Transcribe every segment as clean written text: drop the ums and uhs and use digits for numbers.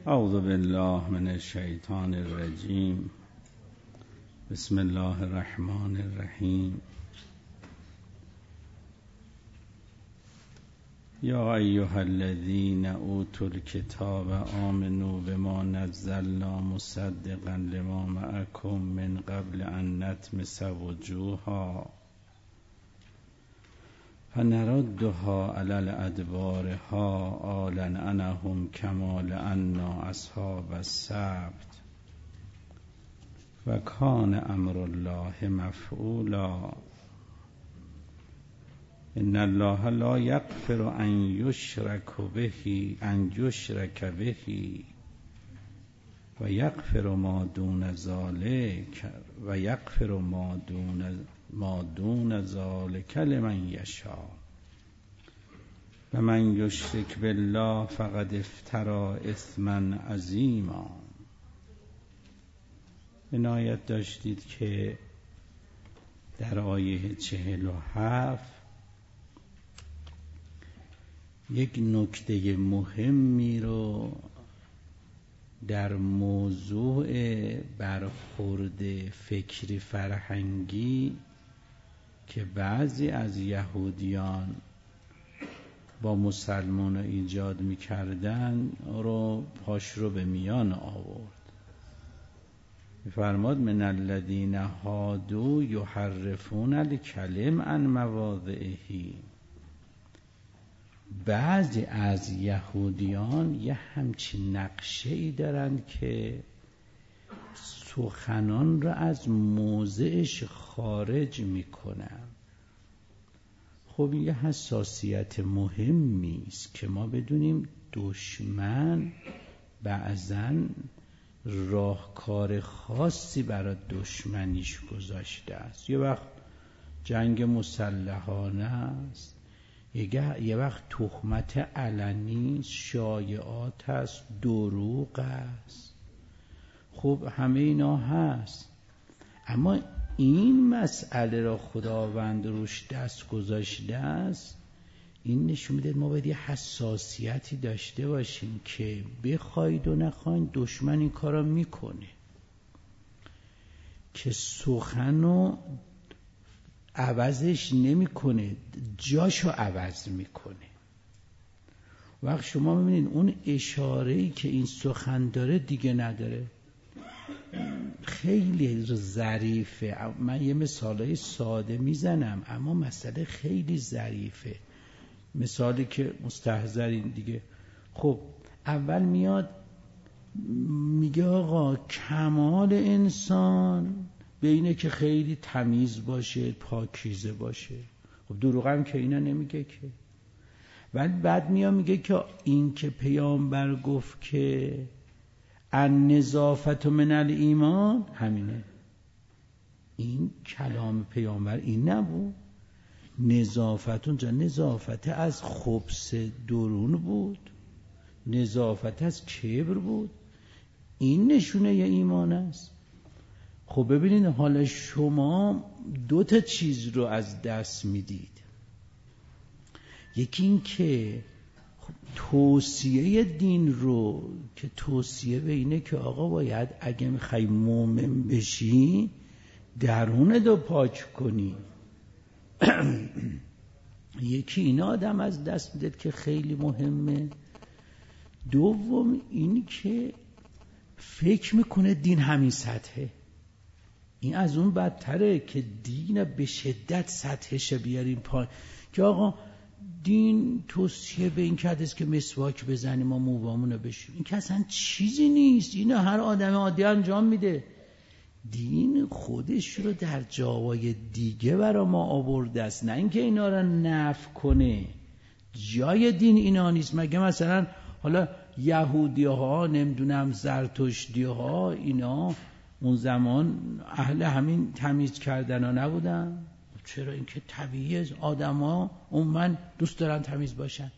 اعوذ بالله من الشیطان الرجیم. بسم الله الرحمن الرحیم. یا ایها الذین اوتوا الکتاب آمنوا بما نزلنا مصدقا لما معکم من قبل ان نطمس وجوها فنردها علی الادبارها قالا انهم کما لعنا اصحاب السبت و کان امر الله مفعولا. ان الله لا یغفر ان یشرک به و یغفر ما دون ذلک و یغفر ما دون ذلک لمن یشاء و من یشرک بالله فقد افتری اثما عظیما. عنایت داشتید که در آیه 47 یک نکته مهمی رو در موضوع برخورد فکری فرهنگی که بعضی از یهودیان با مسلمان ایجاد می‌کردن رو پاش رو به میان آورد. فرماد من الذین هادوا یحرفون الکلم عن مواضعه. بعضی از یهودیان یه همچین نقشه‌ای دارند که سخنان را از موضعش خارج میکنن. خب یه حساسیت مهمی است که ما بدونیم دشمن بعضاً راهکار خاصی برای دشمنیش گذاشته است. یه وقت جنگ مسلحانه است، یه وقت تهمت علنی، شایعات است، دروغ است. خب همه اینا هست، اما این مسئله را خداوند روش دست گذاشته است. این نشون میده ما باید یه حساسیتی داشته باشیم که بخواید و نخواید دشمن این کارا میکنه که سخنو عوضش نمیکنه، جاشو عوض میکنه. وقت شما میبینید اون اشاره‌ای که این سخن داره دیگه نداره. خیلی ظریفه. من یه مثالای ساده میزنم اما مسئله خیلی ظریفه. مثالی که مستحضرین دیگه. خب اول میاد میگه آقا کمال انسان به اینه که خیلی تمیز باشه، پاکیزه باشه. خب دروغ هم که اینا نمیگه که. ولی بعد میگه که این که پیامبر گفت که النظافت من الایمان، همینه. این کلام پیامبر این نبود. نظافت اونجا نظافت از خبث درون بود، نظافت از کبر بود. این نشونه ی ایمان است. خب ببینید حالا شما دو تا چیز رو از دست میدید. یکی این که توصیه دین رو که توصیه به اینه که آقا باید اگه میخوای مومن بشی درونت رو پاک کنی. یکی این آدم از دست میدید که خیلی مهمه. دوم این که فکر میکنه دین همین سطحه. این از اون بدتره که دین به شدت سطحش بیاریم پایین که آقا دین توصیه به این کرده است که مسواک بزنیم ما موامونو بشوریم. این که اصلا چیزی نیست. اینو هر آدم عادی انجام میده. دین خودش رو در جاهای دیگه برای ما آورده است، نه اینکه اینا رو نفی کنه. جای دین اینا نیست. مگه مثلا حالا یهودی ها، نمیدونم زرتشتی ها، اینا اون زمان اهل همین تمیز کردن ها نبودن؟ چرا؟ اینکه طبیعیه، آدم ها عموماً دوست دارن تمیز باشن.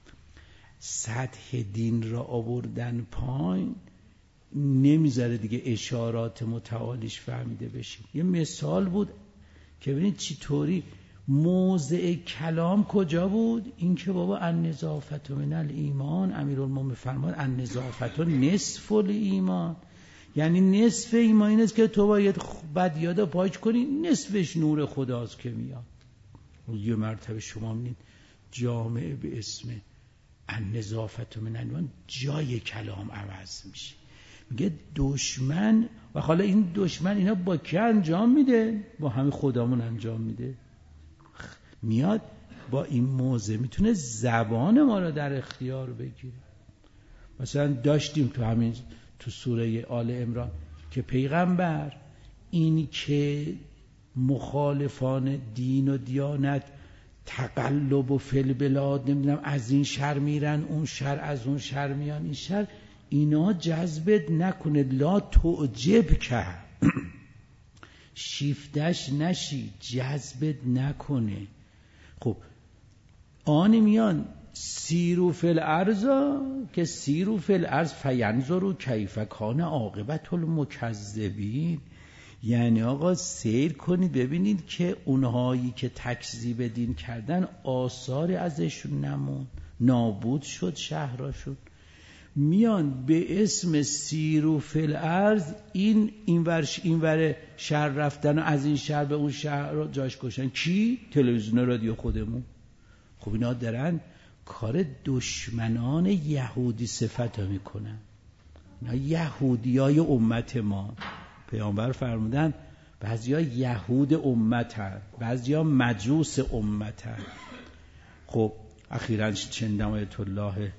سطح دین را آوردن پایین نمیذاره دیگه اشارات متعالیش فهمیده بشیم. یه مثال بود که ببینید چطوری موضع کلام کجا بود؟ این که بابا النظافت من الایمان، امیرالمومنین فرمود النظافت نصف الایمان، یعنی نصف ایمان این است که تو باید بدیادا پاک کنی، نصفش نور خداست که میاد. یه مرتبه شما می‌بینید جامعه به اسم النظافت من الایمان جای کلام عوض میشه، میگه دشمن، و حالا این دشمن اینا با کی انجام میده؟ با همین خدامون انجام میده. میاد با این موضع میتونه زبان ما رو در اختیار بگیره. مثلا داشتیم تو سوره آل عمران که پیغمبر این که مخالفان دین و دیانت تقلب و فی البلاد، نمیدونم از این شر میرن اون شر، از اون شر میان این شر، اینا جذبت نکنه، لا تعجب که شیفتش نشی، جذبت نکنه. خب آن میان سیرو فی الارض، که سیرو فی الارض فینظروا کیف کان عاقبت المکذبین، یعنی آقا سیر کنید ببینید که اونهایی که تکذیب دین کردن آثاری ازشون نمون، نابود شد شهراشون. میان به اسم سیرو فی الارض اینور شهر رفتن و از این شهر به اون شهر رو جاش کشن. کی؟ تلویزیون رادیو خودمون. خب اینا دارن کار دشمنان یهودی صفت میکنن. اینا یهودیای امت ما. پیامبر فرمودن بعضیا یهود امتن، بعضیا مجوس امتن. خب اخیراً چندم آیت الله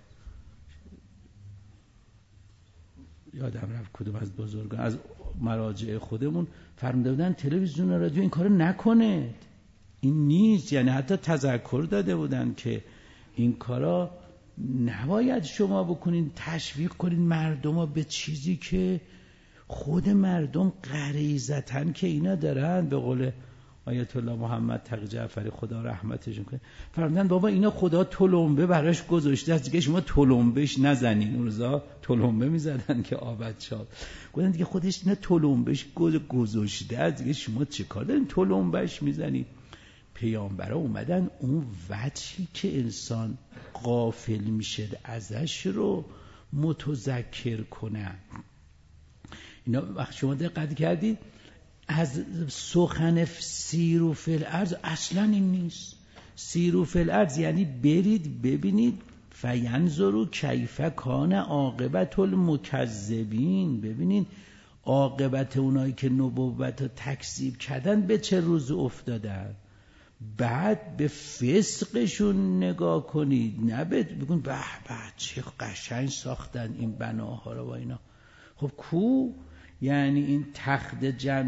یادم رفت کدوم از بزرگان از مراجع خودمون فرموده بودن تلویزیون و رادیو این کارو نکنید، این نیست. یعنی حتی تذکر داده بودن که این کارا نباید شما بکنین، تشویق کنین مردم به چیزی که خود مردم غریزتن که اینا دارن. به قول آیت الله محمد تقی جعفری خدا رحمتشون کنه فرمودن بابا اینا خدا تلمبه براش گذاشته است دیگه شما تلمبهش نزنین. اون روزا تلمبه میزدن که آبد شاد، گفتن دیگه خودش اینا تلمبهش گذاشته است دیگه شما چه کار دارین تلمبهش میزنین. پیامبرا اومدن اون وجهی که انسان غافل میشه ازش رو متذکر کنن. اینا وقت شما دقت کردید از سخن سیرو فی الارض اصلا این نیست. سیرو فی الارض یعنی برید ببینید فینظروا کیف کان عاقبت المکذبین، ببینید عاقبت اونایی که نبوت رو تکذیب کردن به چه روز افتادن، بعد به فسقشون نگاه کنید، نه بگون به به چه قشنگ ساختن این بناها رو با اینا. خب کو؟ یعنی این تخت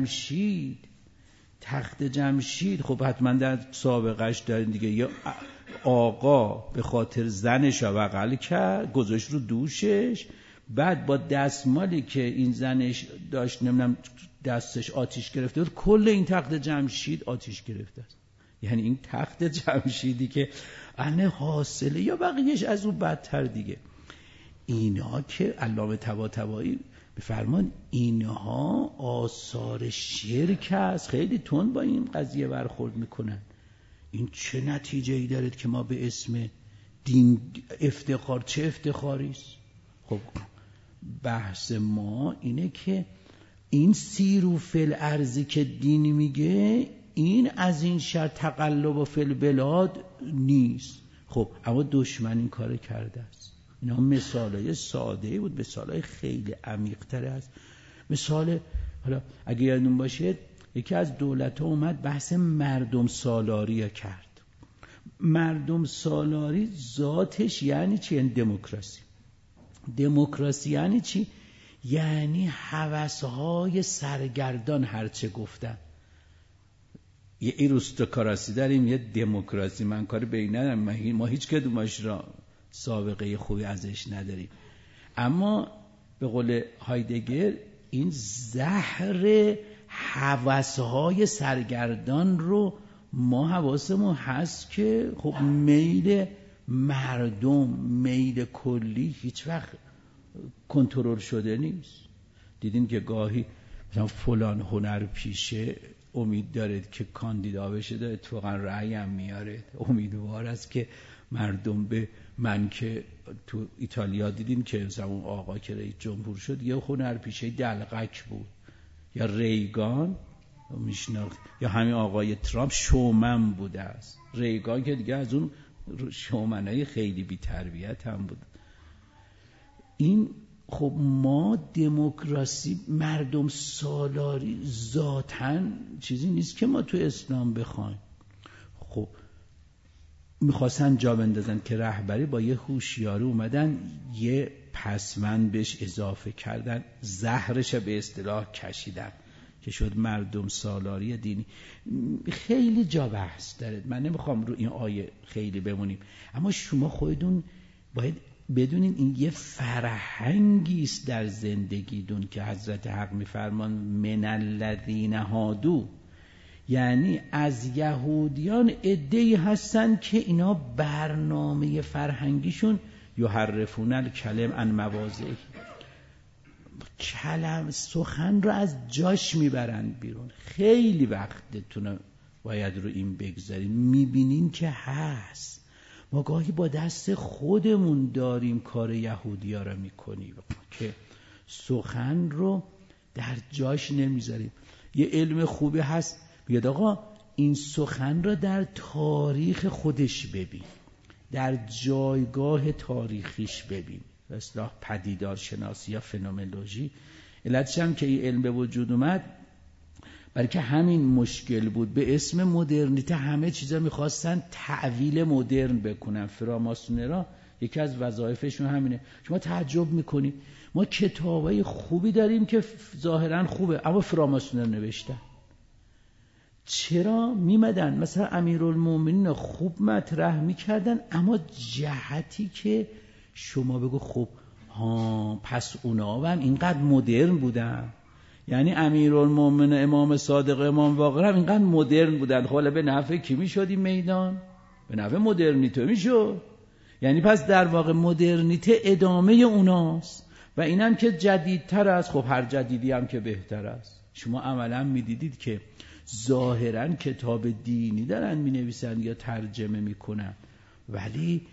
جمشید خب حتما در سابقش دارین دیگه، یا آقا به خاطر زنش بغل کرد گذاشت رو دوشش، بعد با دستمالی که این زنش داشت نمیدونم دستش آتیش گرفته بود کل این تخت جمشید آتیش گرفته است. یعنی این تخت جمشیدی که انه حاصله یا بقیهش از اون بدتر دیگه. اینا که علامه طباطبایی بفرمان اینها آثار شرک است، خیلی تند با این قضیه برخورد میکنن. این چه نتیجه‌ای داره که ما به اسم دین افتخار، چه افتخاری است؟ خب بحث ما اینه که این سیرو فی الارض که دین میگه این از این شر تقلب و فی البلاد نیست. خب اما دشمن این کار کرده است. اینا مثالای ساده بود، مثالای خیلی عمیق‌تر است. مثال حالا اگه یادتون باشه یکی از دولت‌ها اومد بحث مردم سالاری کرد. مردم سالاری ذاتش یعنی چی؟ یعنی دموکراسی. دموکراسی یعنی چی؟ یعنی هوس‌های سرگردان هرچه گفتن. یه ایروستوکراسی داریم، یه دموکراسی. من کاری به این ندارم، ما هیچ کدومش را سابقه خوبی ازش نداریم. اما به قول هایدگر این زهر هوس‌های سرگردان رو ما حواسمون هست که خب میل مردم، میل کلی هیچ وقت کنترل شده نیست. دیدین که گاهی مثلا فلان هنر پیشه امید دارد که کاندیدا بشه ده اتفاقا رأی هم میاره. امیدوار است که مردم به من که تو ایتالیا دیدیم که اون آقا که رئیس جمهور شد یه هنرپیشه دلقک بود، یا ریگان میشناخت، یا همین آقای ترامپ شومن بوده است. ریگان که دیگه از اون شومنای خیلی بی تربیت هم بود. این خب ما دموکراسی، مردم سالاری ذاتاً چیزی نیست که ما تو اسلام بخوایم. خب میخواستن جا بندازن که رهبری با یه هوشیاری اومدن یه پسمند بهش اضافه کردن، زهرش به اصطلاح کشیدن که شد مردم سالاری دینی. خیلی جا بحث داره، من نمیخوام رو این آیه خیلی بمونیم، اما شما خودتون باید بدونین این یه فرهنگی است در زندگیتون که حضرت حق میفرمان من الذین هادو، یعنی از یهودیان عده‌ای هستن که اینا برنامه فرهنگیشون یحرفون الکلم عن مواضعه، سخن رو از جاش میبرن بیرون. خیلی وقتتون باید رو این بگذارین، میبینین که هست. ما گاهی با دست خودمون داریم کار یهودی ها رو میکنیم که سخن رو در جاش نمیذاریم. یه علم خوبی هست بیاد آقا این سخن را در تاریخ خودش ببین، در جایگاه تاریخیش ببین، اصطلاح پدیدار شناسی یا فنومنولوژی. علتش هم که این علم به وجود اومد برای که همین مشکل بود، به اسم مدرنیته همه چیزا میخواستن تعویل مدرن بکنن. فراماسونرها یکی از وظایفشون همینه. شما تعجب میکنی ما کتابای خوبی داریم که ظاهرا خوبه اما فراماسونر نوشتن. چرا؟ میمدن مثلا امیرالمومنین خوب مطرح میکردن اما جهتی که شما بگو خب پس اونا هم اینقدر مدرن بودن، یعنی امیرالمومنین امام صادق امام باقر هم اینقدر مدرن بودن، خب به نفع کی میشد این میدان؟ به نفع مدرنیته میشد. یعنی پس در واقع مدرنیته ادامه اوناست و اینم که جدیدتر است. خب هر جدیدی هم که بهتر است. شما عملا میدیدید که ظاهرا کتاب دینی دارن مینویسن یا ترجمه میکنن ولی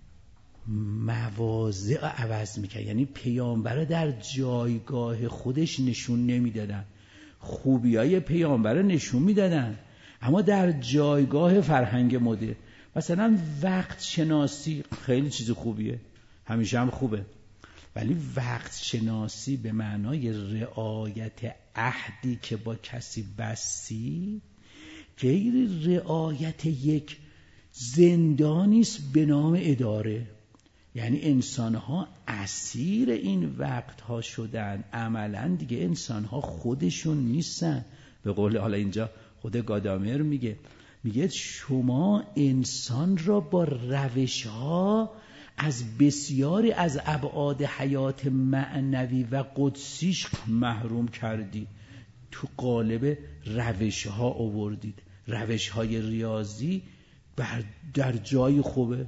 مواضع عوض میکنن، یعنی پیامبر در جایگاه خودش نشون نمیدادن. خوبیای پیامبر نشون میدادن اما در جایگاه فرهنگ مدرن. مثلا وقت شناسی خیلی چیز خوبیه، همیشه هم خوبه، ولی وقت شناسی به معنای رعایت عهدی که با کسی بستی غیر رعایت یک زندانی است به نام اداره. یعنی انسان‌ها اسیر این وقت‌ها شدن، عملاً دیگه انسان‌ها خودشون نیستن. به قول حالا اینجا خود گادامر میگه شما انسان را با روش‌ها از بسیاری از ابعاد حیات معنوی و قدسیش محروم کردید، تو قالب روش‌ها آوردید. روش‌های ریاضی در جای خوبه،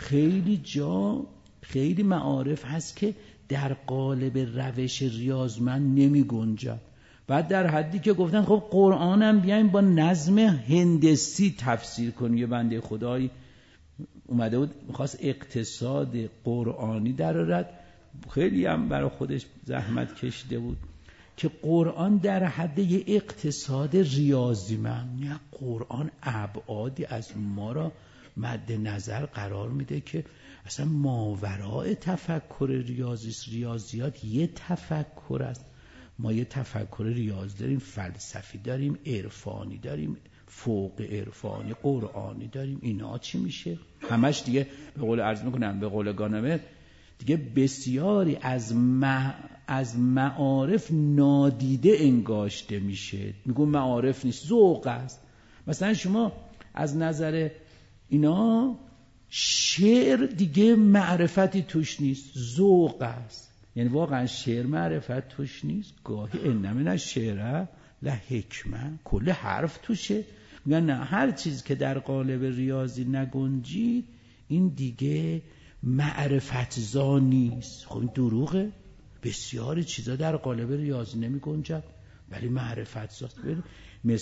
خیلی معارف هست که در قالب روش ریاضمند نمی گنجد. بعد در حدی که گفتن خب قرآنم بیایم با نظم هندسی تفسیر کنیم. یه بنده خدایی اومده بود میخواست اقتصاد قرآنی درآورد، خیلی هم برای خودش زحمت کشیده بود که قرآن در حد یه اقتصاد ریاضیمند، نه قرآن ابعادی از ما را مد نظر قرار میده که اصلا ماوراء تفکر ریاضیات یه تفکر است. ما یه تفکر ریاضی داریم، فلسفی داریم، عرفانی داریم، فوق عرفانی، قرآنی داریم. اینا چی میشه؟ همش دیگه به قول عرض میکنم، به قول گانمر دیگه بسیاری از معارف نادیده انگاشته میشه. میگم معارف نیست، ذوق است. مثلا شما از نظر اینا شعر دیگه معرفتی توش نیست، ذوق است. یعنی واقعا شعر معرفت توش نیست. گاهی انم الشعر لحکمه، کل حرف توشه. میگن نه، هر چیز که در قالب ریاضی نگنجید این دیگه معرفت زا نیست. خب این دروغه. بسیاری چیزا در قالب ریاضی نمی گنجد ولی معرفت زاست. مثل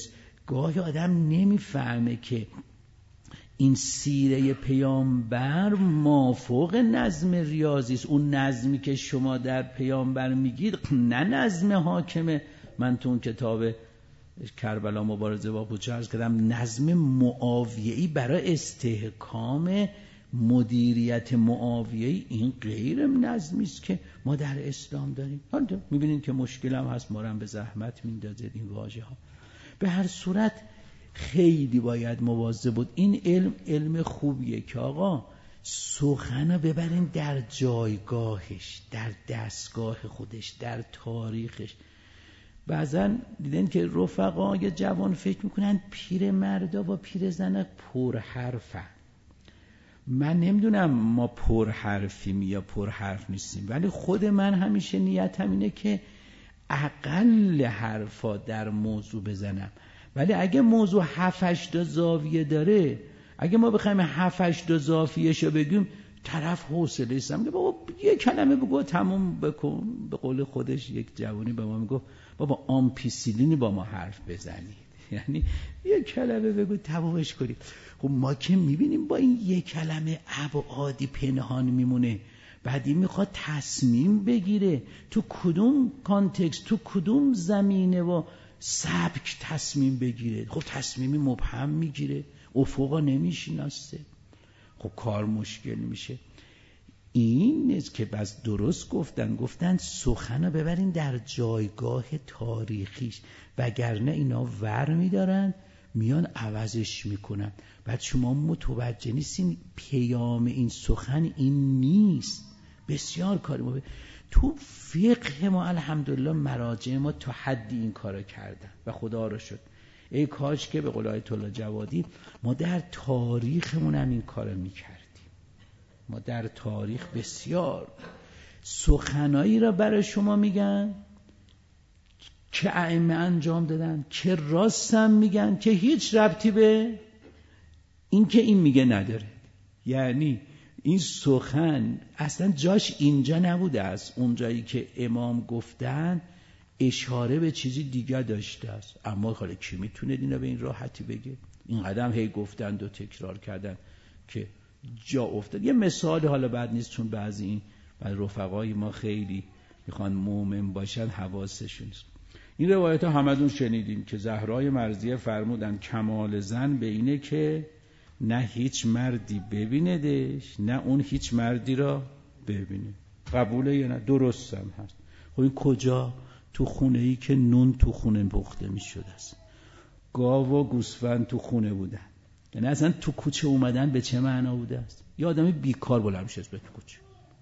گاهی آدم نمیفهمه که این سیره پیامبر مافوق نظم ریاضی است. اون نظمی که شما در پیامبر میگید نه نظم حاکمه. من تو اون کتاب کربلا مبارزه با پوچه عرض کردم نظم معاویه‌ای برای استحکام مدیریت معاویه‌ای، این غیر نظمی است که ما در اسلام داریم. حالا میبینید که مشکل هم هست، ما رو هم به زحمت میندازه این واژه ها. به هر صورت خیلی باید مواظب بود. این علم خوبیه که آقا سخن رو ببرین در جایگاهش، در دستگاه خودش، در تاریخش. بعضا دیدن که رفقای جوان فکر میکنن پیر مردا با پیر زن پرحرفن. من نمیدونم ما پرحرفیم یا پرحرف نیستیم، ولی خود من همیشه نیتم اینه که اقل حرفا در موضوع بزنم. ولی اگه موضوع 7-8 زاویه داره، اگه ما بخوایم 7-8 زاویه‌شو بگیم، طرف حوصله ایستم که بابا یه کلمه بگو تموم بکن. به قول خودش یک جوانی به ما میگفت بابا آمپیسیلینی با ما حرف بزنید، یعنی یه کلمه بگو تمومش کنید. خب ما که میبینیم با این یه کلمه ابعادی پنهان میمونه. بعد این میخواد تصمیم بگیره تو کدوم کانتکست، تو کدوم زمینه و سبک تصمیم بگیره. خب تصمیمی مبهم میگیره، افقا نمیشناسه، خب کار مشکل میشه. این نیست که بس درست گفتن سخن رو ببرین در جایگاه تاریخیش، وگرنه اینا ور میدارن میان عوضش میکنن. بعد شما متوجه نیستین پیام این سخن این نیست. بسیار کاری ما تو فقه ما الحمدلله مراجع ما تا حدی این کارو کردن و خدا رو شد. ای کاش که به قول آیت الله جوادی ما در تاریخمون هم این کارو میکردیم. ما در تاریخ بسیار سخنایی را برای شما میگن که ائمه انجام دادن، که راست هم میگن، که هیچ ربطی به این که این میگه نداره. یعنی این سخن اصلا جاش اینجا نبوده است. اون جایی که امام گفتن اشاره به چیزی دیگه داشته است، اما حالا کی میتونه اینا به این راحتی بگه؟ این قدم هی گفتن و تکرار کردن که جا افتاد. یه مثال حالا بعد نیست، چون بعضی این رفقای ما خیلی میخوان مومن باشن حواسشون نیست. این روایت ها همدون شنیدیم که زهرای مرضیه فرمودن کمال زن به اینه که نه هیچ مردی ببیندش نه اون هیچ مردی را ببینه. قبوله یا نه؟ درست هم هست. خب این کجا؟ تو خونه ای که نون تو خونه پخته می شده است، گاو و گوسفند تو خونه بودن. یعنی اصلا تو کوچه اومدن به چه معنا بوده است؟ یه آدمی بیکار بلند شد به تو کوچه.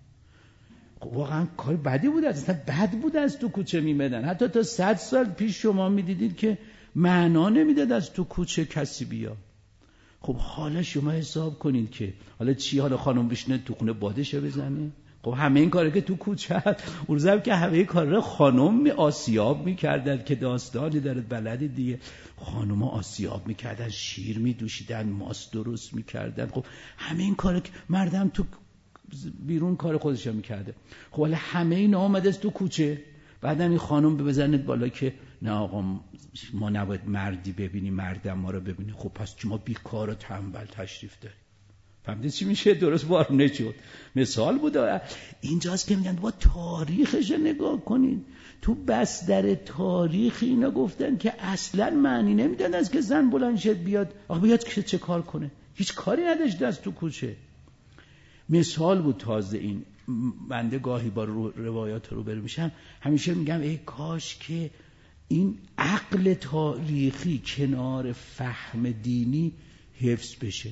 خب واقعا کار بدی بوده است، اصلا بد بوده است تو کوچه میمدن. حتی تا 100 سال پیش شما میدیدید که معنا نمیداد از تو کوچه کسی بیا. خب حالا شما حساب کنید که حالا چی، حالا خانم بشینه تو خونه بادشه بزنه؟ خب همه این کاره که تو کوچه هست، اون زمان که همه کارا خانم آسیاب میکردن که داستانی داره بلدی دیگه. خانوما آسیاب میکردن، شیر میدوشیدن، ماست درست میکردن. خب همه این کاره که مردم تو بیرون کار خودش میکرده. خب حالا همه اینا اومده تو کوچه، بعدم این خانم بزنید بالا که نه آقا ما نباید مردی ببینیم، مردم ما رو ببینه. خب پس که ما بیکار و تنبل تشریف داریم. فهمیدید چی میشه؟ درست وارونه شد. مثال بود. اینجاست که میگن با تاریخش نگاه کنید. تو بستر تاریخ اینا گفتن که اصلا معنی نمیدن از که زن بلند شد بیاد آقا بیاد که چه کار کنه. هیچ کاری نداشته از تو کوچه. مثال بود. تازه این بنده گاهی با روایات رو برمی میشم همیشه میگم ای کاش که این عقل تاریخی کنار فهم دینی حفظ بشه.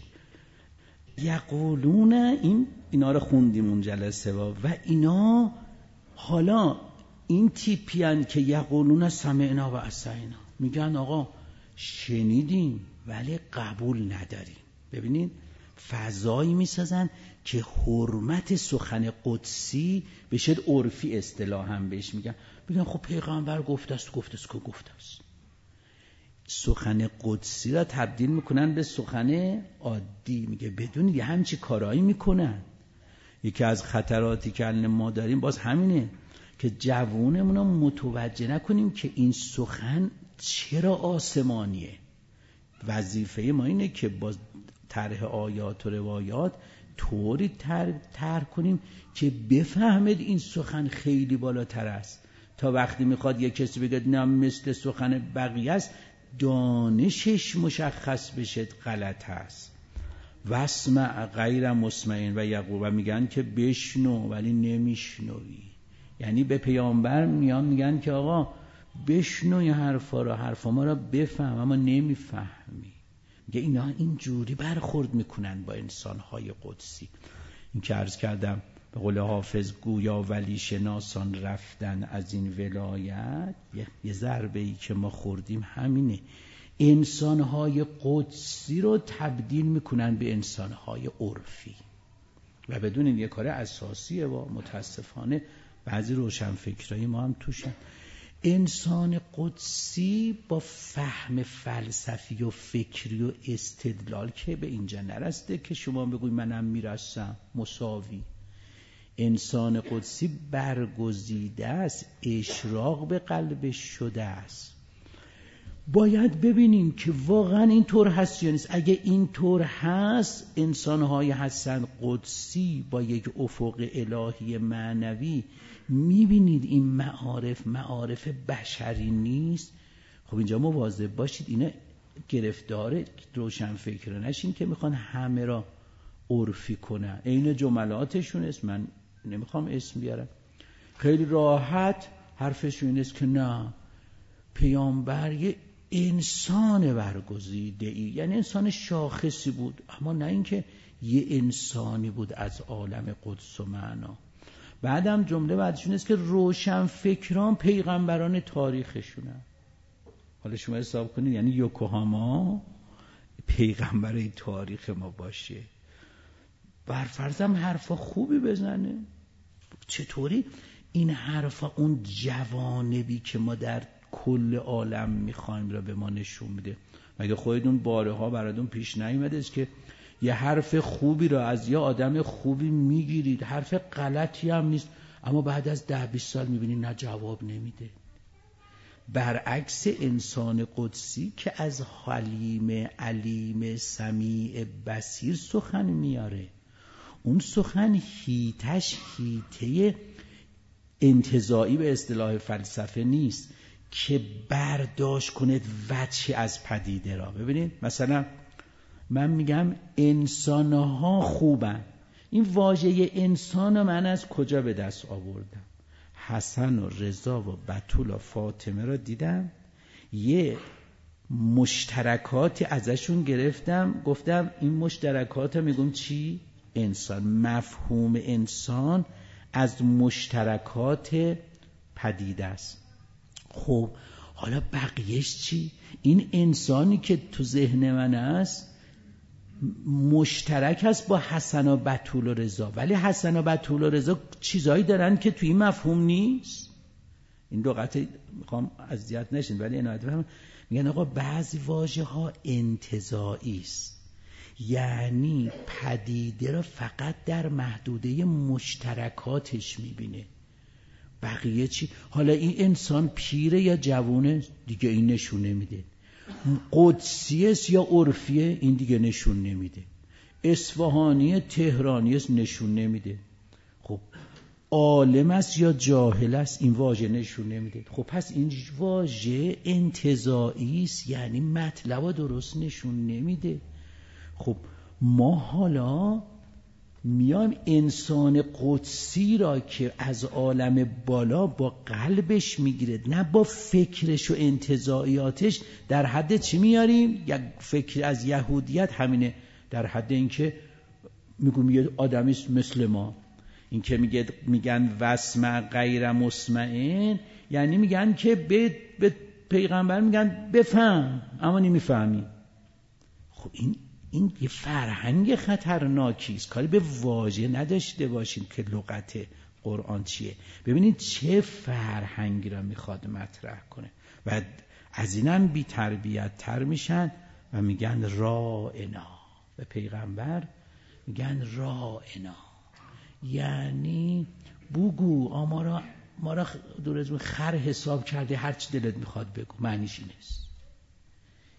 یقولون اینا رو خوندیم اون جلسه و اینا حالا این تیپیان که یقولون سمعنا و عصینا، میگن آقا شنیدیم ولی قبول نداریم. ببینید فضایی میسازن که حرمت سخن قدسی به شد عرفی اصطلاحاً بهش میگن خب پیغمبر گفته است سخن قدسی را تبدیل میکنن به سخن عادی. میگه بدون یه همچی کارایی میکنن. یکی از خطراتی که ما داریم باز همینه که جوونمون رو متوجه نکنیم که این سخن چرا آسمانیه. وظیفه ما اینه که با طرح آیات و روایات طوری طرح کنیم که بفهمید این سخن خیلی بالاتر است، تا وقتی میخواد یک کسی بگه نه مثل سخن بقیه است، دانشش مشخص بشه غلط است. واسمع غیر مسمع و یقول، و میگن که بشنو ولی نمیشنوی. یعنی به پیامبر میگن که آقا بشنو این حرفا ما را بفهم، اما نمیفهمی. میگه اینا اینجوری برخورد میکنن با انسانهای قدسی. این که عرض کردم به قول حافظ گویا ولی شناسان رفتن از این ولایت، یه ضربه‌ای که ما خوردیم همینه. انسانهای قدسی رو تبدیل میکنن به انسانهای عرفی و بدون این یه کار اساسیه و متاسفانه بعضی روشنفکرای ما هم توشن. انسان قدسی با فهم فلسفی و فکری و استدلال که به اینجا نرسته که شما بگوی منم میرسم مساوی. انسان قدسی برگزیده است، اشراق به قلبش شده است. باید ببینیم که واقعا این طور هست یا نیست. اگه این طور هست، انسان‌های هستن قدسی با یک افق الهی معنوی، میبینید این معارف بشری نیست. خب اینجا مواظب باشید اینا گرفتار روشنفکر نشین که میخوان همه را عرفی کنن. این جملاتشون است، من نمیخوام اسم بیارم، خیلی راحت حرفشون این است که نه، پیامبر یه انسان برگزیده ای، یعنی انسان شاخصی بود، اما نه اینکه یه انسانی بود از عالم قدس و معنا. بعدم جمله بعدشون است که روشنفکران پیغمبران تاریخشونن. حالا شما حساب کنید، یعنی یوکوهاما پیغمبر تاریخ ما باشه، برفرضم حرفا خوبی بزنه. چطوری این حرفا اون جوانبی که ما در کل عالم میخوایم را به ما نشون میده؟ مگه خودتون بارها براتون پیش نیومده است که یه حرف خوبی را از یه آدم خوبی میگیرید، حرف غلطی هم نیست، اما بعد از 10-20 سال میبینید نه جواب نمیده. برعکس انسان قدسی که از حلیم علیم سمیع بصیر سخن میاره، اون سخن هیتش هیته انتزاعی به اصطلاح فلسفه نیست که برداشت کنید وجهی از پدیده را. ببینید مثلا من میگم انسانها خوبن، این واژه انسان من از کجا به دست آوردم؟ حسن و رضا و بتول و فاطمه را دیدم، یه مشترکاتی ازشون گرفتم، گفتم این مشترکات میگم چی؟ انسان. مفهوم انسان از مشترکات پدیده است. خب حالا بقیهش چی؟ این انسانی که تو ذهن من است مشترک است با حسن و بتول و رضا، ولی حسن و بتول و رضا چیزایی دارن که توی این مفهوم نیست. این لغت میخوام اذیت نشین ولی عنایت بفرمایید، میگن آقا بعضی واژه ها انتزاعی است، یعنی پدیده را فقط در محدوده مشترکاتش میبینه، بقیه چی؟ حالا این انسان پیره یا جوونه دیگه این نشون نمیده، قدسی است یا عرفیه این دیگه نشون نمیده، اصفهانی تهرانی است نشون نمیده، خب عالم است یا جاهل است این واژه نشون نمیده. خب پس این واژه انتزاعی است، یعنی مطلب درست نشون نمیده. خب ما حالا میایم انسان قدسی را که از عالم بالا با قلبش میگیره نه با فکرش و انتزاعیاتش، در حد چی میاریم؟ یک فکر از یهودیت همینه، در حد اینکه میگم یه آدمی مثل ما، این که میگن واسمع غیر مسمعین، یعنی میگن که به پیغمبر میگن بفهم اما نمیفهمی. خب این یه فرهنگ خطرناکی است. کاری به واژه نداشته باشین که لغت قرآن چیه. ببینید چه فرهنگی را میخواد مطرح کنه و از اینم بی تربیت تر میشن و میگن رائنا، به پیغمبر میگن رائنا، یعنی بگو ما را دور از خر حساب کرده، هر چی دلت میخواد بگو، معنیش این است.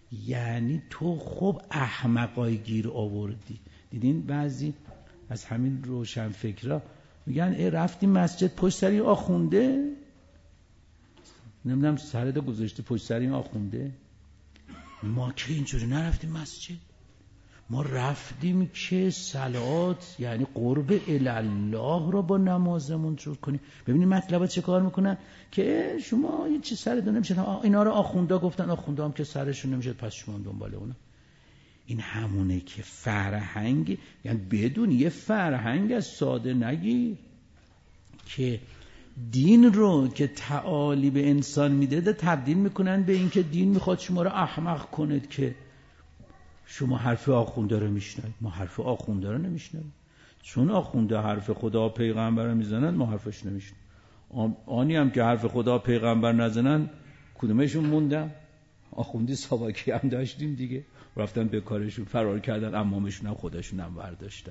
یعنی تو خب احمقای گیر آوردی. دیدین بعضی از همین روشن فکرها میگن رفتیم مسجد پشت سر این آخونده، نمیدونم سرت گذاشتی پشت سر این آخونده. ما که اینجوری نرفتیم مسجد، ما رفتیم که صلات یعنی قرب الله را با نمازمون جور کنیم. ببینید مطلبات چه کار میکنن که شما یه چی سرتون نمیشه، اینا رو آخوندا گفتن، آخوندا هم که سرشون نمیشه پس شما دنبال اونا. این همونه که فرهنگ، یعنی بدون یه فرهنگ از ساده نگیر که دین رو که تعالی به انسان میده تبدیل میکنن به این که دین میخواد شما رو احمق کند که شما حرف آخونده رو میشنوید. ما حرف آخونده رو نمیشنوید، چون آخونده حرف خدا پیغمبر رو میزنن ما حرفش نمیشنوید. آنی هم که حرف خدا پیغمبر نزنن کدومشون موندن؟ آخوندی ساواکی هم داشتیم دیگه، رفتن به کارشون فرار کردن، امامشون هم خودشون هم برداشتن.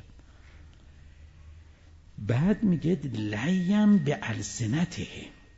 بعد میگه لیم به السنته،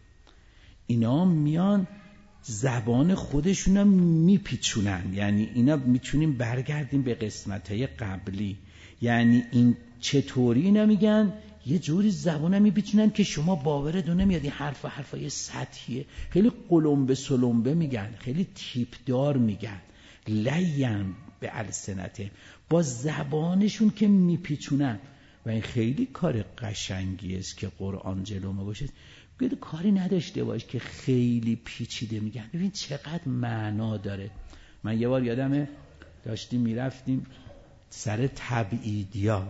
اینا میان زبان خودشونم میپیچونن. یعنی اینا میتونیم برگردیم به قسمتهای قبلی، یعنی این چطوری اینا میگن یه جوری زبانم میپیچونن که شما باورتون نمیاد. این حرفای سطحیه، خیلی قلمبه سلمبه میگن، خیلی تیپدار میگن. لیم به السنته، با زبانشون که میپیچونن. و این خیلی کار قشنگی است که قرآن جلومه باشه، بگید کاری نداشته باش که خیلی پیچیده میگن. ببین چقدر معنا داره. من یه بار یادمه داشتیم میرفتیم سر تبعیدیا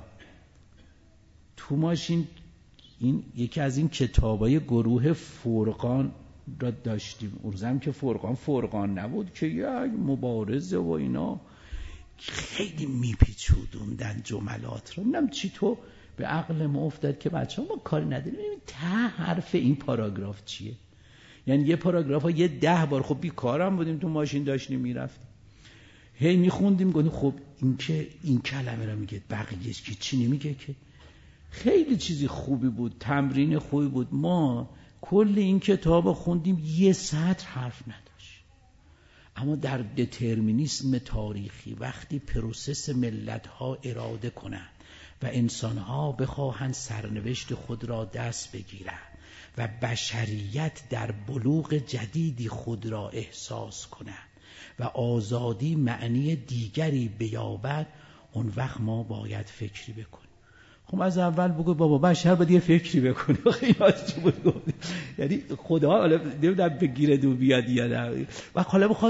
تو ماشین، این یکی از این کتابای گروه فرقان را داشتیم. اون که فرقان نبود که یک مبارزه و اینا، خیلی میپیچوندن جملات رو. نمیدونم چی تو به عقل ما افتاد که بچه ها ما کاری نداریم ببینیم ته حرف این پاراگراف چیه. یعنی یه پاراگراف ها یه 10 بار، خب بیکارم بودیم تو ماشین داشتیم میرفتیم هی میخوندیم، گفتیم خب این که این کلمه رو میگه بقیهش که چی نمیگه. که خیلی چیزی خوبی بود، تمرین خوبی بود. ما کل این کتاب خوندیم یه سطر حرف نداشت. اما در دترمینیسم تاریخی وقتی پروسس ملت‌ها اراده کنند و انسان‌ها بخواهند سرنوشت خود را دست بگیرند و بشریت در بلوغ جدیدی خود را احساس کنند و آزادی معنی دیگری بیابد، اون وقت ما باید فکری بکنیم. خب از اول بگو بابا بشر باید یه فکری بکنه. اینا چی بود گفت؟ یعنی خدا حالا نمیدونم بگیره دو بیاد یا نه. و حالا بخواد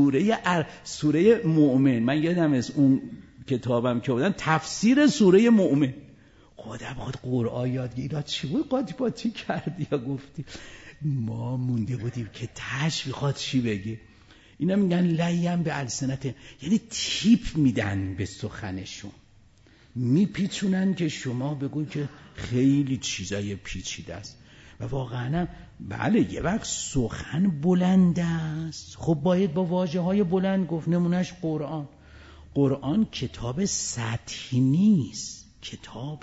سوره مؤمن، من یادم از اون کتابم که بودن تفسیر سوره مؤمن، خدا بخواد قرآن یاد گیره. اینا چی بود قاطی پاتی کردی یا گفتی؟ ما مونده بودیم که تش بخواد چی بگه. اینا میگن لیم به السنت، یعنی تیپ میدن به سخنشون، میپیچونن که شما بگوی که خیلی چیزای پیچیده است. و واقعا بله یه وقت سخن بلند است، خب باید با واژه های بلند گفت. نمونهش قرآن کتاب سطحی نیست، کتاب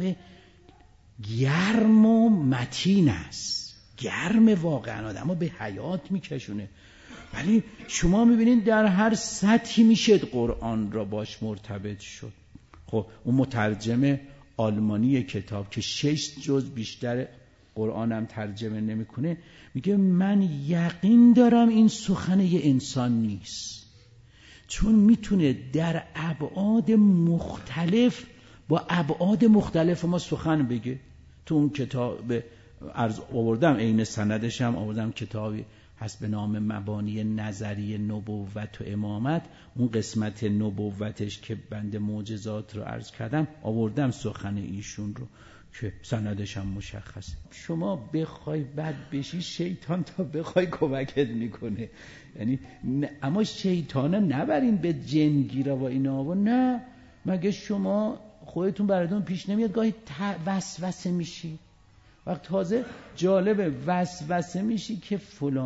گرم و متین است. گرم واقعا آدمو به حیات میکشونه. ولی شما میبینید در هر سطحی میشه قرآن را باش مرتبط شد. خب اون مترجم آلمانی کتاب که 6 جز بیشتر قرآنم ترجمه نمیکنه، میگه من یقین دارم این سخن یه انسان نیست، چون میتونه در ابعاد مختلف با ابعاد مختلف ما سخن بگه. تو اون کتاب عرض آوردم، عین سندش هم آوردم، کتابی هست به نام مبانی نظری نبوت و امامت. اون قسمت نبوتش که بنده معجزات رو عرض کردم آوردم سخن ایشون رو که سندش هم مشخصه. شما بخوای بد بشی شیطان تا بخوای کمکت میکنه. یعنی اما شیطانه نبرین به جنگیره و اینا و نه. مگه شما خودتون براتون پیش نمیاد گاهی وسوسه میشی؟ وقت تازه جالبه وسوسه میشی که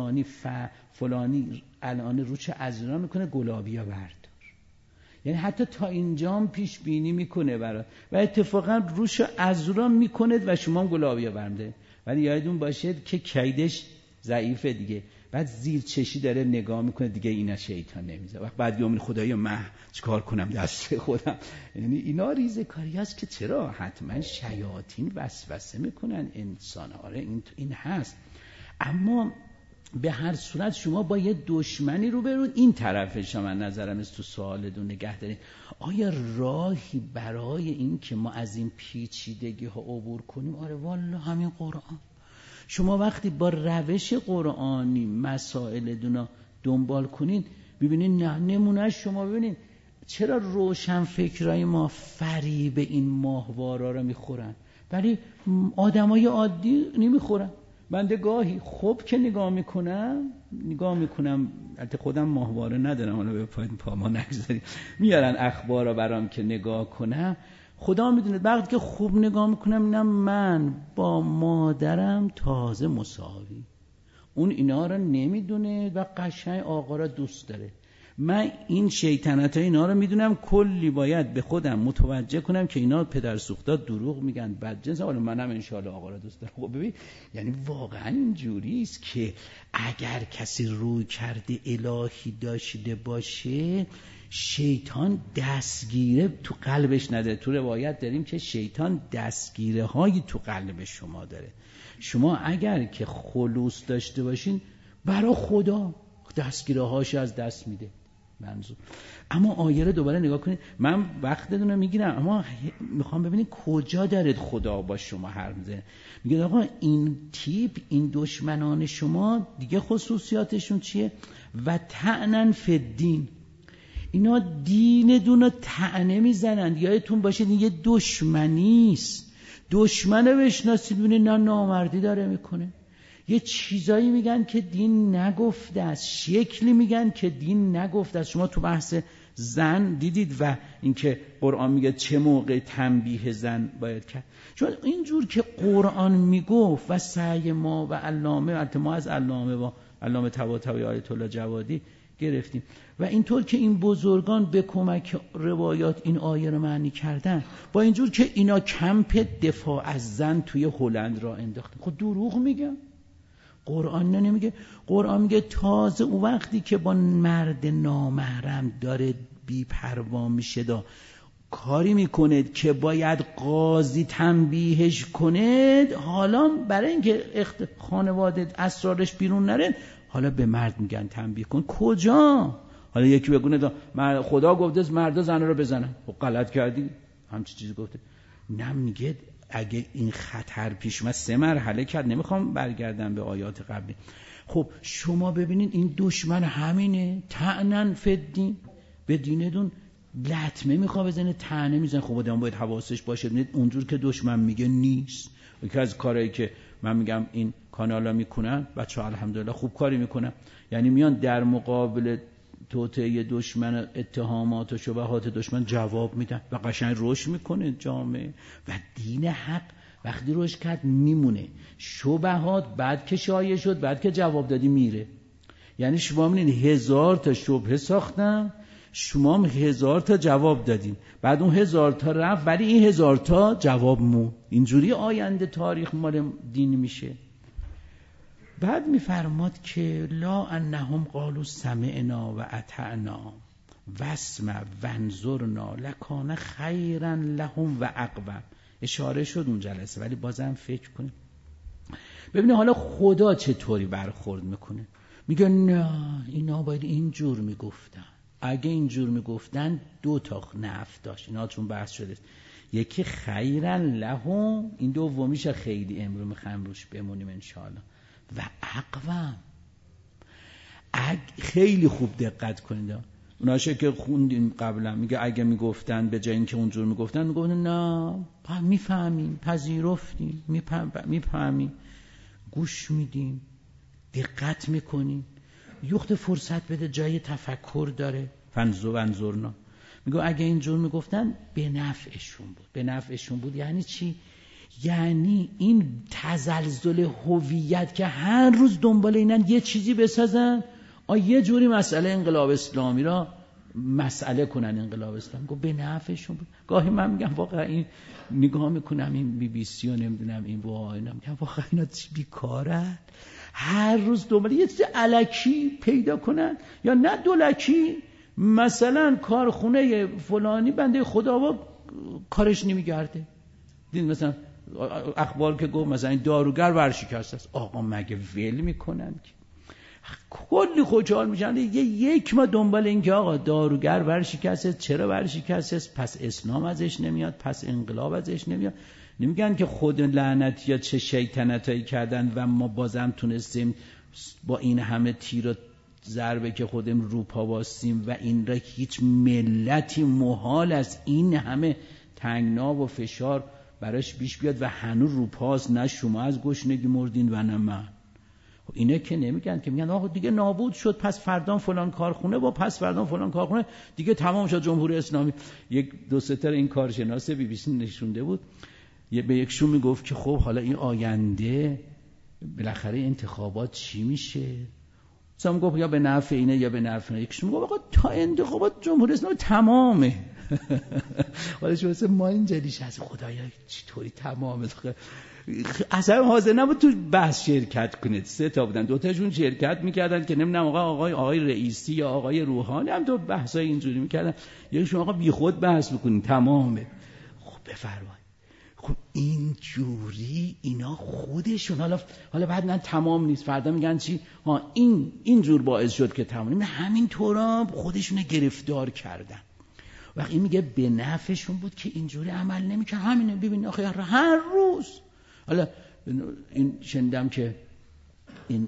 فلانی الان روچ ازرا میکنه گلابیا بردار. یعنی حتی تا اینجام پیش بینی میکنه برات و اتفاقا روش ازرا میکنه و شما هم گلابیا برده. ولی یادتون باشه که کیدش ضعیفه دیگه. بعد زیر چشی داره نگاه میکنه دیگه، اینا شیطان نمیذاره. وقت بعد میگه خدایا من چیکار کنم دست خودم. یعنی اینا ریزکاری است که چرا حتما شیاطین وسوسه میکنن انسان. آره این هست. اما به هر صورت شما با یه دشمنی رو برون، این طرفش من نظرم است تو سوالتون نگه دارین. آیا راهی برای این که ما از این پیچیدگی ها عبور کنیم؟ آره والا همین قرآن. شما وقتی با روش قرآنی مسائل دونا دنبال کنید ببینید نمونه شما ببینید چرا روشن فکرای ما فریب این ماهوارا رو میخورن ولی آدمای عادی نمیخورن. بنده گاهی خوب که نگاه میکنم البته خودم ماهواره ندارم، حالا به پا ما نگذاریم، میارن اخبارا برام که نگاه کنم، خدا میدونه وقتی که خوب نگاه میکنم اینم من با مادرم تازه مساوی، اون اینا رو نمیدونه و قشنگ آقا را دوست داره. من این شیطنت ها اینا رو میدونم، کلی باید به خودم متوجه کنم که اینا پدر سوختا دروغ میگن بدجنس، حالا منم انشالله آقا را دوست دارم. خب ببین یعنی واقعا اینجوری است که اگر کسی روی کرده الهی داشته باشه شیطان دستگیره تو قلبش نداره. تو روایت داریم که شیطان دستگیره هایی تو قلب شما داره. شما اگر که خلوص داشته باشین برای خدا دستگیره هاش از دست میده منظور. اما آیه رو دوباره نگاه کنید، من وقتتون رو میگیرم اما میخوام ببینید کجا دارید خدا با شما حرف میزنه. میگه آقا این تیپ، این دشمنان شما دیگه خصوصیاتشون چیه؟ و طعنن فی الدین، اینا دین دون طعنه میزنن. یادتون باشه این یه دشمنیست. دشمن رو بشناسید ببینید نه نامردی داره میکنه، یه چیزایی میگن که دین نگفته است، شکلی میگن که دین نگفته است. شما تو بحث زن دیدید و اینکه قرآن میگه چه موقع تنبیه زن باید کرد. چون اینجور که قرآن میگفت و سعی ما و علامه، ما از علامه و علامه طباطبایی آیت الله جوادی گرفتیم و اینطور که این بزرگان به کمک روایات این آیه رو معنی کردن، با اینجور که اینا کمپ دفاع از زن توی هلند را انداختن. خب دروغ میگن؟ قرآن نمیگه. قرآن میگه تازه او وقتی که با مرد نامحرم داره بی پروا میشه دا کاری میکنه که باید قاضی تنبیهش کنه، حالا برای اینکه خانواده اسرارش بیرون نره حالا به مرد میگن تنبیه کن. کجا؟ حالا یکی بگونه خدا گفته مردا زن رو بزنن. خب غلط کردی، همچین چیزی گفته. نه میگه اگه این خطر پیش اومد 3 مرحله کرد. نمیخوام برگردم به آیات قبلی. خب شما ببینید این دشمن همینه، طعنن فی الدین، به دینتون لطمه میخواد بزنه، طعنه میزنه. خب آدم باید حواسش باشه ببینید اونجور که دشمن میگه نیست. یکی از کارهایی که من میگم این کانالا میکنن بچه‌ها الحمدلله خوب کاری میکنن، یعنی میان در مقابل توطئه دشمن، اتهامات و شبهات دشمن جواب میدن و قشنگ رشد میکنه جامعه. و دین حق وقتی رشد کرد میمونه. شبهات بعد که شایع شد، بعد که جواب دادی میره. یعنی شما میبینید 1000 تا شبهه ساختن، شما هم 1000 تا جواب دادین، بعد اون 1000 تا رفت ولی این 1000 تا جواب مون. اینجوری آینده تاریخ مال دین میشه. بعد میفرماد که لا انهم قالوا سمعنا و اطعنا واسمع وانظرنا لکان خیرا لهم و اقوم. اشاره شد اون جلسه ولی بازم فکر کنید. ببینید حالا خدا چطوری برخورد میکنه. میگه نه اینا باید اینجور میگفتن. اگه اینجور میگفتن 2 تا نفع داشت. اینا چون بحث شده، یکی خیرا لهم، این دومیش خیلی امروز میخوایم روش بمونیم انشاءالله، و اقوم. خیلی خوب دقت کنید. اوناشه که خوندیم قبلا میگه اگه میگفتن به جای اینکه اونجور میگفتن نه میفهمیم، پذیرفتیم، میفهمیم، گوش میدیم، دقت میکنیم. یخت فرصت بده، جای تفکر داره. فنظرنا میگه اگه اینجور میگفتن به نفعشون بود. به نفعشون بود یعنی چی؟ یعنی این تزلزل هویت که هر روز دنبال اینن یه چیزی بسازن، یه جوری مسئله انقلاب اسلامی را مسئله کنن. انقلاب اسلامی گفت به نفعشون بود. گاهی من میگم واقعا این نگاه میکنم این BBC و نمیدونم این واقعا میگم واقعا اینا بیکارن. هر روز دنبال یه چیز الکی پیدا کنن یا نه دولکی. مثلا کارخونه فلانی بنده خدا و کارش نمیگرده. دید مثلا اخبار که گفت مثلا این داروگر ورشکسته است. آقا مگه ول میکنن که؟ کلی خوشحال میشن یک ما دنبال این که آقا داروگر ورشکسته، چرا ورشکسته؟ پس اسلام ازش نمیاد، پس انقلاب ازش نمیاد. نمیگن که خود لعنتی یا چه شیطنتایی کردن و ما بازم تونستیم با این همه تیر و ضربه که خودم رو پا باستیم و این را هیچ ملتی محال است این همه تنگنا و فشار براش بیش بیاد و هنوز رو پاست. نه شما از گشنگی مردین و نه من. اینه که نمیگن، که میگن آقا دیگه نابود شد، پس فردان فلان کارخونه با پس فردان فلان کارخونه دیگه تمام شد جمهوری اسلامی. یک دو سه تا این کارشناس بی بی سی نشونده بود، به یکشون میگفت که خب حالا این آینده بالاخره انتخابات چی میشه؟ مثلا گفت یا به نفع اینه یا به نفع اینه. یکشون میگفت آقا تا انتخابات جمهوری اسلامی تمامه. حالا شما ما اینجوریش از خدایا چطوری تمامه؟ اصلا حاضر نبود تو بحث شرکت کنه. 3 تا بودن، 2 تاشون شرکت میکردن که نمیدونم آقای رئیسی یا آقای روحانی هم تو بحثای اینجوری میکردن. یکشون آقا بی خود بحث بکنین تمامه. خب بفرمایید. خب اینجوری اینا خودشون حالا بعد نه تمام نیست، فردا میگن چی؟ این جور باعث شد که تمام. همین طورا خودشون گرفتار کردن. وقتی میگه به نفعشون بود که اینجوری عمل نمیکنن. همینه. ببین آخه هر روز حالا این شنیدم که این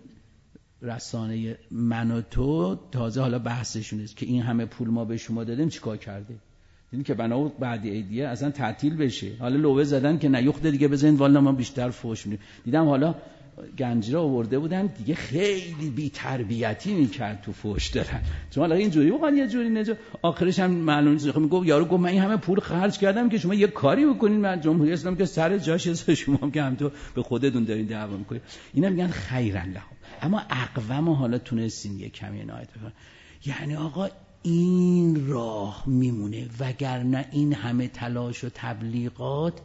رسانه من و تو تازه حالا بحثشون است که این همه پول ما به شما دادیم چیکار کرده؟ دیدین که بنابرای بعد عیدیه اصلا تعطیل بشه. حالا لوبه زدن که نیخته دیگه بزنید والا ما بیشتر فوش میدیم. دیدم حالا گنجی را آورده بودن دیگه خیلی بی تربیتی میکرد تو فوش دادن. چون حالا اینجوری واقعا یه جوری نجا آخرش هم معلوم نیست. میگه یارو گفت من این همه پول خرج کردم که شما یه کاری بکنین. من جمهوری اسلامی که سر جاشه، شما هم که هم تو به خودتون دارین دعوا میکنید. اینا میگن خیرن لهم. اما اقوام حالا تونستین یه کمی عنایت بکنن. یعنی آقا این راه میمونه، وگرنه این همه تلاش و تبلیغات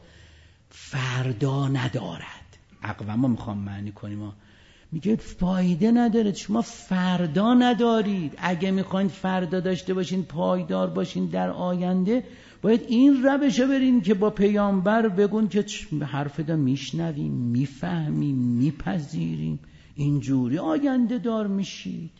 فردا ندارد. اقوام میخوام معنی کنیم، میگه فایده نداره، شما فردا ندارید. اگه میخواین فردا داشته باشین، پایدار باشین در آینده، باید این روشو برین که با پیامبر بگون که حرف دا میشنویم، میفهمیم، میپذیریم، اینجوری آینده دار میشید.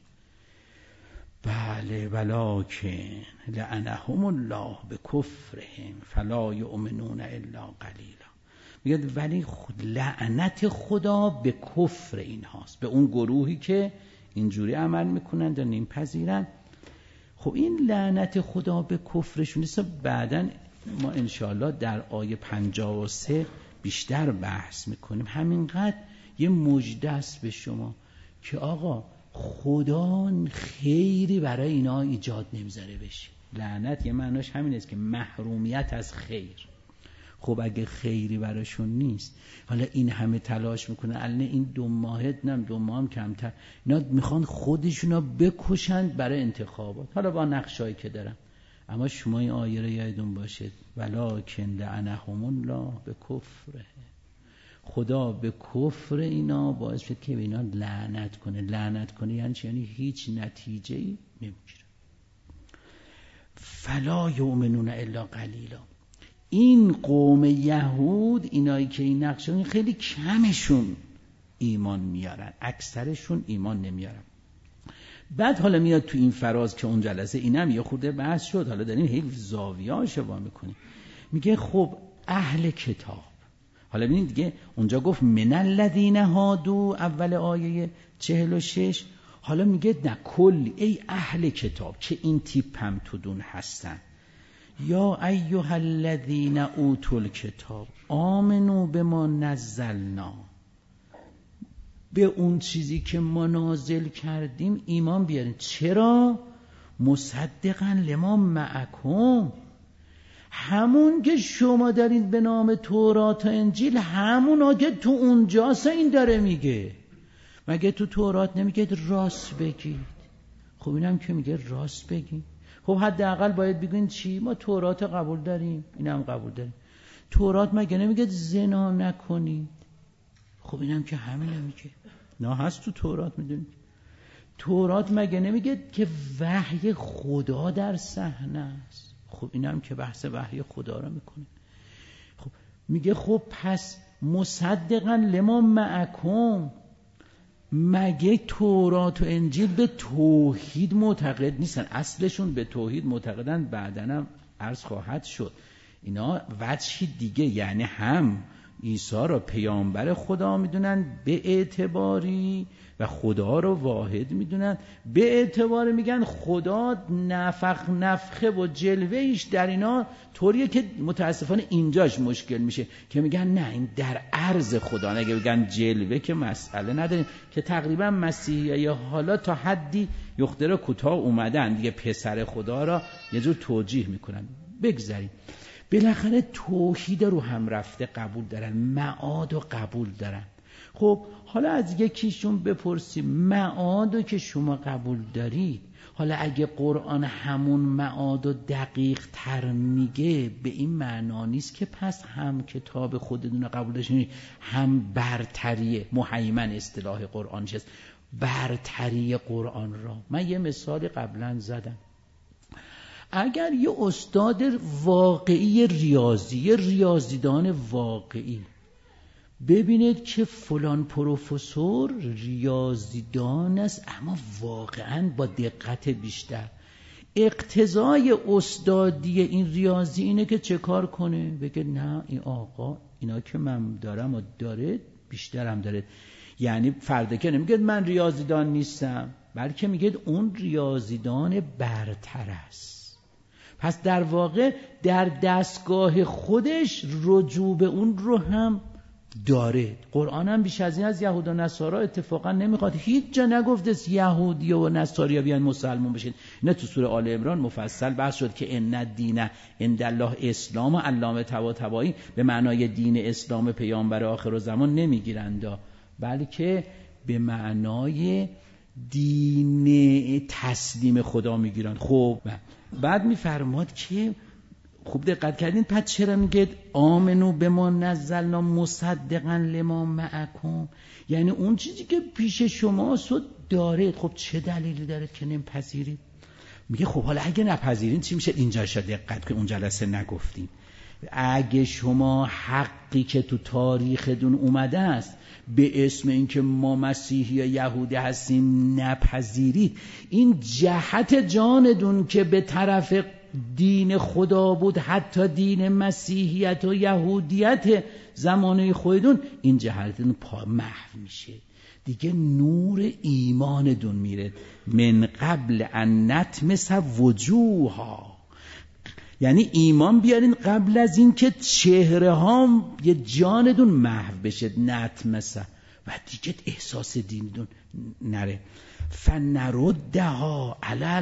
بله ولکن لعنهم الله بکفرهم فلا یؤمنون الا قلیلا. میگه ولی لعنت خدا به کفر این هاست، به اون گروهی که اینجوری عمل میکنن و نمیپذیرن. خب این لعنت خدا به کفرشون است. بعداً ما انشاءالله در آیه 53 بیشتر بحث میکنیم. همینقدر یه مژده است به شما که آقا خدا خیری برای اینا ایجاد نمیذاره بشه. لعنت یه معناش همین است که محرومیت از خیر. خب اگه خیری براشون نیست، حالا این همه تلاش میکنه، الان این 2 ماه هم کمتر، اینا میخوان خودشونا بکشند برای انتخابات، حالا با نقشایی که دارن. اما شما این آیه رو یادتون باشه ولکن لعنهم الله به کفره. خدا به کفر اینا باعث شد که اینا لعنت کنه. لعنت کنه یعنی چی؟ یعنی هیچ نتیجه‌ای نمیگیره. فلا یؤمنون الا قلیلا. این قوم یهود، اینایی که این نقشون، خیلی کمشون ایمان میارن، اکثرشون ایمان نمیارن. بعد حالا میاد تو این فراز که اون جلسه اینم یه خورده بحث شد، حالا دارین هی زاویه‌اشو وا میکنیم. میگه خب اهل کتاب، حالا ببینید دیگه اونجا گفت من الذین هادو اول آیه 46، حالا میگه نه کلی ای اهل کتاب که این تیپ هم تو دون هستن. یا ایها الذین اوتوا الکتاب آمنوا بما نزلنا، به اون چیزی که ما نازل کردیم ایمان بیارین. چرا؟ مصدقا لما معکم، همون که شما دارید به نام تورات و انجیل، همون که تو اونجاست این داره میگه. مگه تو تورات نمیگه راست بگید؟ خب اینم که میگه راست بگید. خب حداقل باید بگین چی؟ ما تورات قبول داریم، اینم قبول داریم. تورات مگه نمیگه زنا نکنید؟ خب اینم که همینه میگه. نه هست تو تورات. میدونید تورات مگه نمیگه که وحی خدا در صحنه است؟ خب این هم که بحث وحی خدا رو میکنه. خب میگه خب پس مصدقا لما معکم، مگه تورات و انجیل به توحید معتقد نیستن؟ اصلشون به توحید معتقدن، بعدن هم عرض خواهد شد اینا وجهی دیگه، یعنی هم عیسی را پیامبر خدا میدونن به اعتباری و خدا رو واحد میدونن، به اعتبار میگن خدا نفخه و جلوهش در اینا طوریه که متاسفانه اینجاش مشکل میشه که میگن نه این در عرض خدا، نگه بگن جلوه که مسئله نداریم، که تقریبا مسیحی یا حالا تا حدی یخدره کوتاه اومدن دیگه پسر خدا را یه جور توجیه میکنن. بگذاریم بالاخره توحید رو هم رفته قبول دارن، معاد رو قبول دارن. خب حالا از یکیشون بپرسیم معادو که شما قبول دارید، حالا اگه قرآن همون معادو دقیق تر میگه به این معنا نیست که پس هم کتاب خودتون قبول داشتین هم برتری مهیمن اصطلاح قرآن شست، برتری قرآن را. من یه مثال قبلا زدم، اگر یه استاد واقعی ریاضی، یه ریاضیدان واقعی ببینید که فلان پروفسور ریاضیدان است اما واقعا با دقت بیشتر، اقتضای استادی این ریاضی اینه که چه کار کنه؟ بگه نه این آقا اینا که من دارم و داره بیشتر هم داره. یعنی فرد که نمیگه من ریاضیدان نیستم، بلکه میگه اون ریاضیدان برتر است. پس در واقع در دستگاه خودش رجوع به اون رو هم داره. قرآن هم بیش از این از یهود و نصارا اتفاقا نمیخواد، هیچ جا نگفته یهودی و نصارا بیان مسلمان بشین. نه تو سوره آل عمران مفصل بحث شد که ان الدین عند الله اسلام و علامه طباطبایی به معنای دین اسلام پیامبر آخر زمان نمیگیرند، بلکه به معنای دین تسلیم خدا میگیرن. خب بعد میفرماد که خوب دقت کردین پس چرا میگه آمنو به ما نزلنا مصدقا لما معکم؟ یعنی اون چیزی که پیش شما دارید، خب چه دلیلی داره که نمیپذیرید؟ میگه خب حالا اگه نپذیرین چی میشه؟ اینجا شد دقت که اون جلسه نگفتیم، اگه شما حقی که تو تاریختون اومده است به اسم اینکه ما مسیحی یا یهودی هستیم نپذیرید، این جهت جاندون که به طرف دین خدا بود، حتی دین مسیحیت و یهودیت زمانه خودتون، این جهتتون محو میشه دیگه، نور ایماندون میره. من قبل ان نطمس وجوها، یعنی ایمان بیارین قبل از این که چهره ها یه جاندون محو بشه، نطمسه، و دیگه احساس دینتون نره. فنردها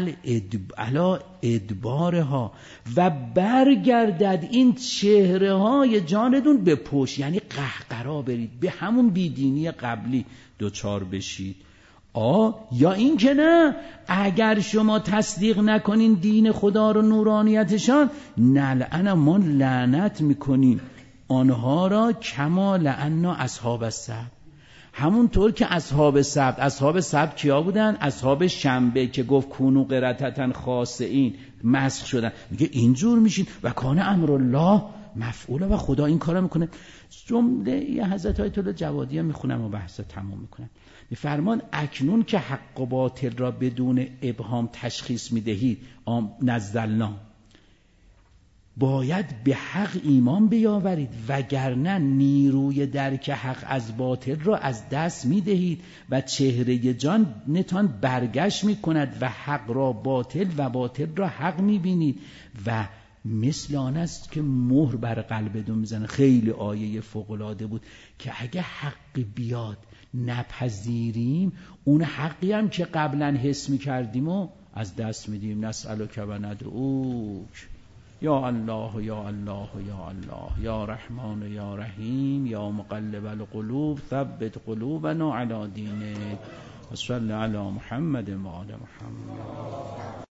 علی ادبارها، و برگردد این چهره های جاندون به پشت، یعنی قهقرا برید به همون بیدینی قبلی دوچار بشید. یا این که نه، اگر شما تصدیق نکنین دین خدا رو نورانیتشان، نلعن ما لعنت میکنیم آنها را کما لعنا اصحاب السبت، همونطور که اصحاب سبت کیا بودن؟ اصحاب شنبه که گفت کونو قرتتن خاسئین، مسخ شدن. میگه اینجور میشین و کان امر الله مفعوله، و خدا این کارا میکنه. جمله حضرت آیت الله جوادی میخونم و بحثا تموم میکنم. میفرمان اکنون که حق و باطل را بدون ابهام تشخیص میدهید، نزلنا، باید به حق ایمان بیاورید، وگرنه نیروی درک حق از باطل را از دست میدهید و چهره جان نتان برگشت میکند و حق را باطل و باطل را حق میبینید و مثل آن است که مهر بر قلبتون میزنه. خیلی آیه فوق‌العاده بود که اگه حقی بیاد نپذیریم، اون حقی هم که قبلا حس میکردیم و از دست میدیم. نسألک و ندعوک یا الله یا الله یا الله یا رحمان یا رحیم یا مقلب القلوب ثبت قلوبنا علی دینک و صلی علی محمد و آل محمد.